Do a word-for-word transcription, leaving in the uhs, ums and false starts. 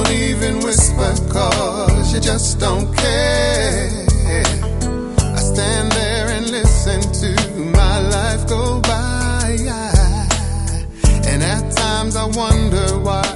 don't even whisper, cause you just don't care. I stand there and listen to my life go by, and at times I wonder why